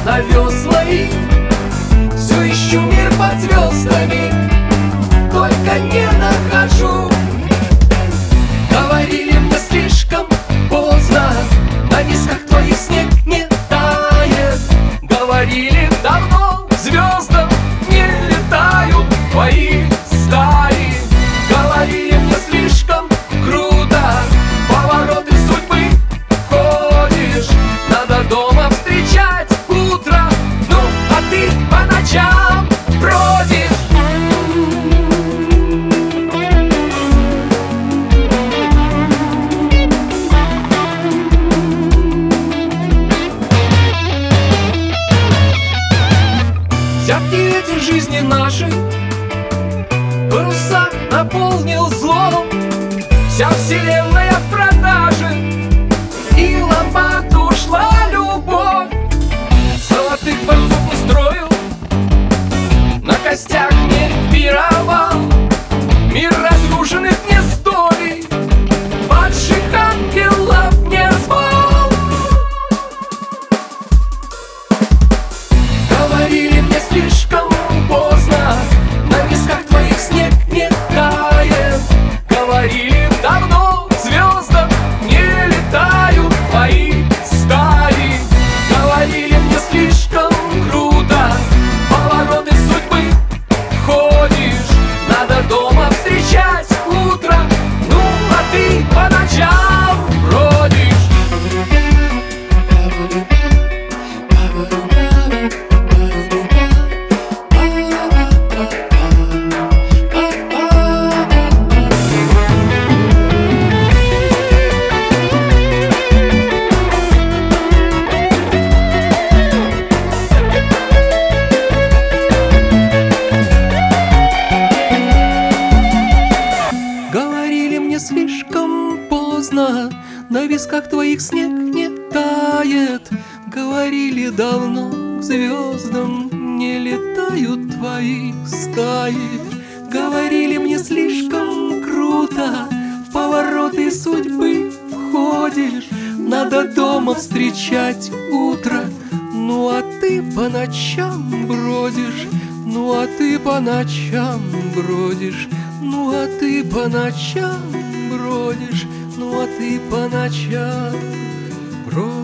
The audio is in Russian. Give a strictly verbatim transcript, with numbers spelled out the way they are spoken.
на весла и все ищу мир под звездами, только не нахожу. Говорили мне слишком поздно, на низках твоих снег не тает. Говорили давно, звездам не летают твои стаи. Говорили мне слишком круто, повороты судьбы ходишь, надо дома встречать утро, ну а ты по ночам бродишь. Зябкий ветер жизни нашей паруса наполнил злом. Вся вселенная в продаже, и ломбард ушла любовь. Золотых дворцов не строил, на костях не пировал, мир разрушенных не столей, падших ангелов не звал. Говорили мне слишком поздно, на висках твоих снег не тает. Говорили давно, звездам не летают твои стаи. Говорили мне слишком круто, повороты судьбы ходишь, надо дома встречать утро, ну а ты по ночам бродишь. Говорили мне слишком поздно, на висках твоих снег не тает. Говорили давно, к звездам не летают твои стаи. Говорили мне слишком круто, в повороты судьбы входишь, надо дома встречать утро, ну а ты по ночам бродишь, ну а ты по ночам бродишь, ну а ты по ночам бродишь, ну а ты по ночам бродишь.